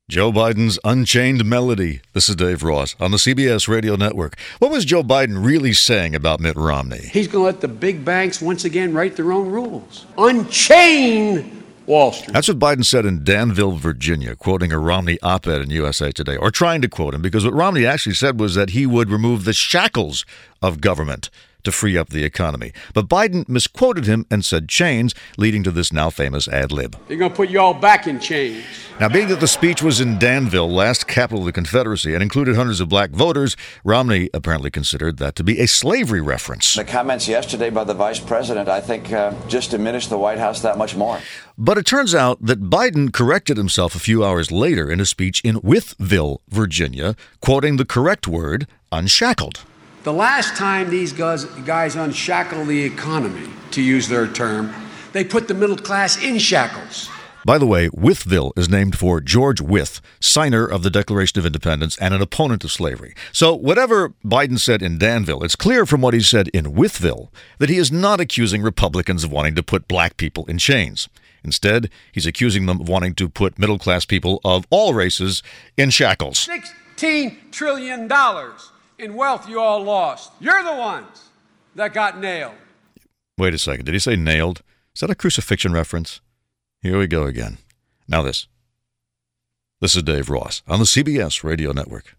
Joe Biden's Unchained Melody. This is Dave Ross on the CBS Radio Network. What was Joe Biden really saying about Mitt Romney? He's going to let the big banks once again write their own rules. Unchain Wall Street. That's what Biden said in Danville, Virginia, quoting a Romney op-ed in USA Today, or trying to quote him, because what Romney actually said was that he would remove the shackles of government to free up the economy. But Biden misquoted him and said chains, leading to this now famous ad lib. They're going to put you all back in chains. Now, being that the speech was in Danville, last capital of the Confederacy, and included hundreds of black voters, Romney apparently considered that to be a slavery reference. The comments yesterday by the vice president, I think, just diminished the White House that much more. But it turns out that Biden corrected himself a few hours later in a speech in Wytheville, Virginia, quoting the correct word, unshackled. The last time these guys unshackled the economy, to use their term, they put the middle class in shackles. By the way, Wytheville is named for George Wythe, signer of the Declaration of Independence and an opponent of slavery. So whatever Biden said in Danville, it's clear from what he said in Wytheville that he is not accusing Republicans of wanting to put black people in chains. Instead, he's accusing them of wanting to put middle-class people of all races in shackles. $16 trillion in wealth you all lost. You're the ones that got nailed. Wait a second. Did he say nailed? Is that a crucifixion reference? Here we go again. Now this. This is Dave Ross on the CBS Radio Network.